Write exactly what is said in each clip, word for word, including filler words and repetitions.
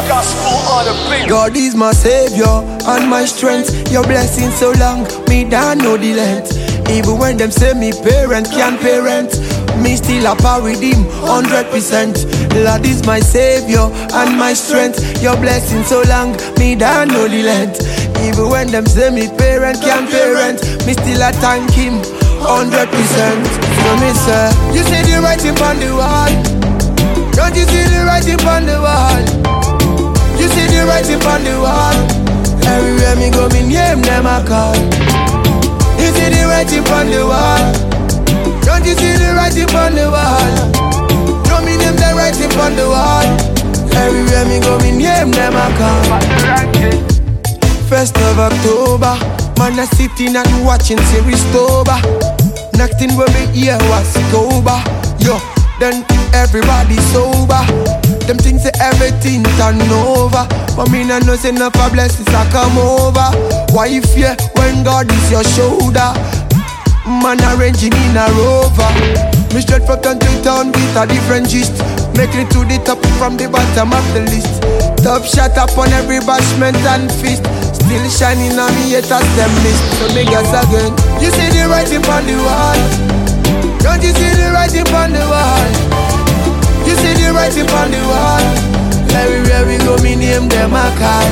Gospel on the beat. God is my savior and my strength. Your blessing so long, me don't know the length. Even when them say me parent can't parent, me still a par with him, hundred percent. Lord is my savior and my strength. Your blessing so long, me don't know the length. Even when them say me parent can't parent, me still a thank him, hundred percent. So me say, you see the writing on the wall. Don't you see the writing on the wall? You see the writing on the wall. Everywhere me go, me name them a call. You see the writing on the wall. Don't you see the writing on the wall? No, me name the writing on the wall. Everywhere me go, me name them a call. First of October, man a sitting and watching series Toba. Nothing when me hear was Toba. Yo, then everybody sober. Them things say everything turn over, but me no know say enough of blessings a come over. Why you fear when God is your shoulder? Man arranging in a rover. Me straight from town to town with a different gist. Make it to the top from the bottom of the list. Top shot up on every bashment and fist. Still shining on me yet as them mist. So me guess again. You see the writing on the wall. Don't you see the writing on the wall? You see the writing on the wall. Everywhere we go, me name them a call.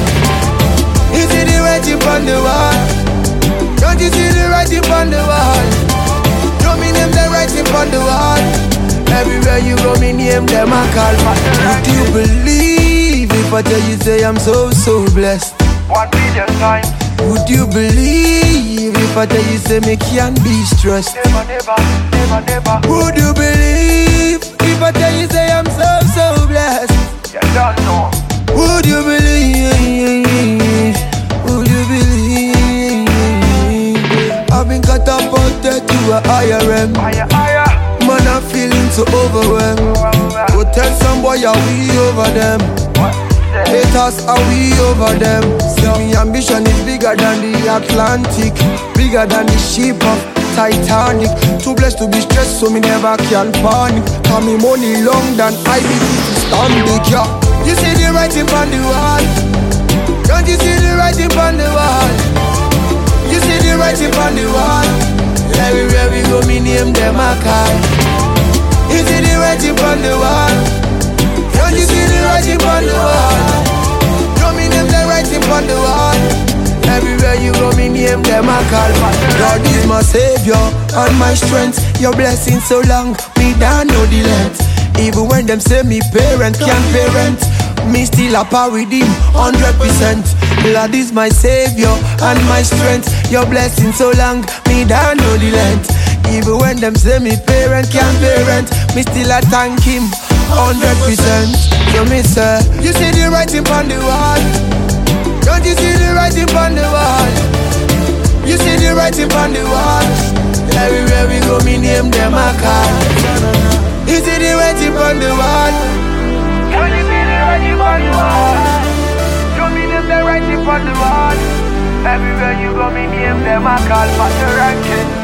You see the writing on the wall. Don't you see the writing on the wall? No, me name the writing on the wall. Everywhere you go, me name them a call. Would you believe if I tell you say I'm so, so blessed? One million times. Would you believe if I tell you say me can't be stressed? Never, never, never, never. Would you believe if I tell you say I'm so, so blessed? You don't know. Would you believe? Would you believe? I've been catapulted to a higher realm. Higher, higher. Man, I'm feeling so overwhelmed. Go tell some boy how we over them. Haters are we over them. See me ambition is bigger than the Atlantic, bigger than the ship of Titanic. Too blessed to be stressed so me never can panic. Cause me money long than I be to stand big, yeah. You see the writing on the wall. Don't you see the writing on the wall? You see the writing on the wall. Everywhere we go me name them a call. You see the writing on the wall. Don't you see the writing on the wall? No, me name the writing on the wall. Everywhere you go, me name them a call. God is my savior and my strength. Your blessing so long, me don't know the length. Even when them say me parent can't parent, me still a par with him, hundred percent. Lord is my savior and my strength. Your blessing so long, me don't know the length. Even when them say me parent can't parent, me still a thank him, hundred percent. So me say, you see the writing on the wall. Don't you see the writing on the wall? You see the writing on the wall. Everywhere we go, me name them a call. You see the writing on the wall. Don't you see the writing on the wall? You me name the writing on the wall. Everywhere you go, me name them a call. But the ranking.